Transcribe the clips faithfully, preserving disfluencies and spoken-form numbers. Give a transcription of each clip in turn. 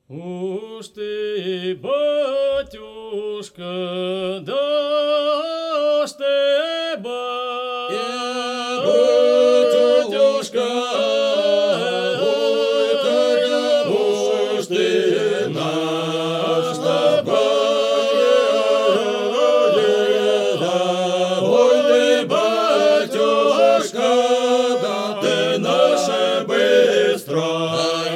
Уж ты, батюшка, дашь ты, батюшка, уж ты наш ой ты, батюшка, ты наше быстро.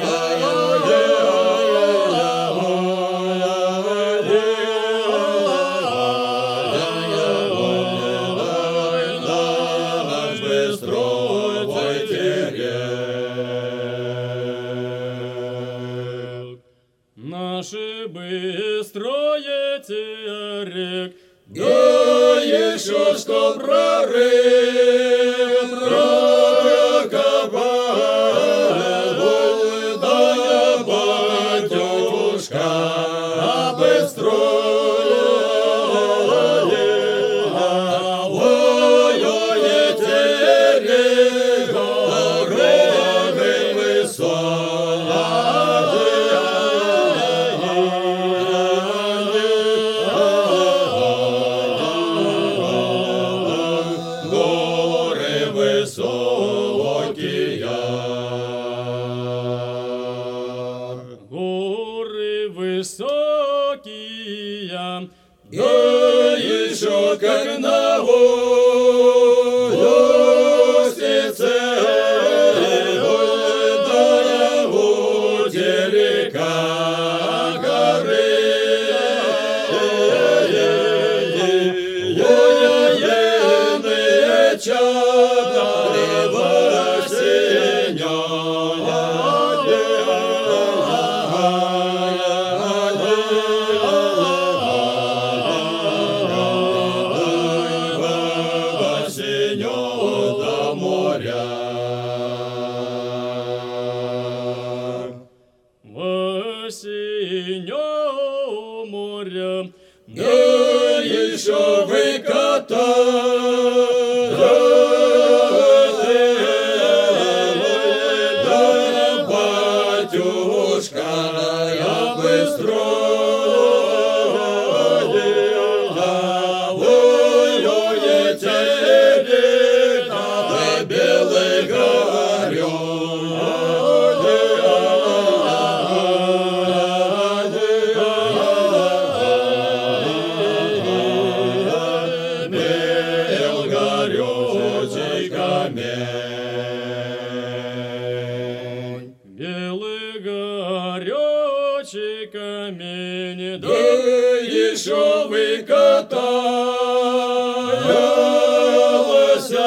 Наше быстрое терек, да еще что прорыв, прокопал, да батюшка, а быстрое, ой-ой терек, горы высокие. Горы высокие, да еще как на гусенице, да воде река горы, ой-ой-ой, чада до моря. В осеннем моря, да еще выкатать, да батюшка, я быстро. Белый горячий камень, да еще выкатался,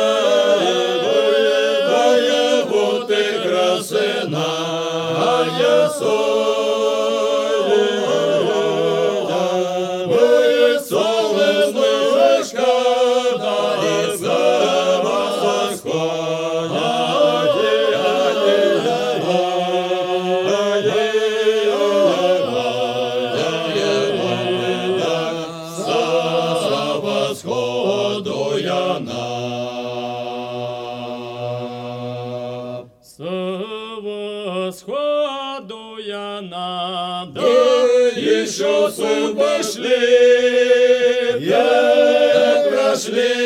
да его ты красная соль, солнышко, да и восходу я на, с восходу я на, да еще зубы шли, я прошли,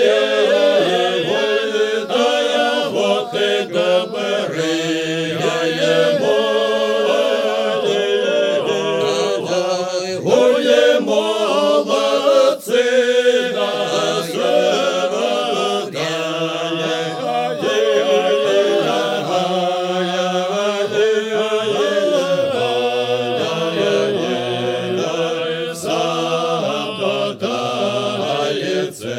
да я вот и добры, я ему, ой, молодцы. Западается.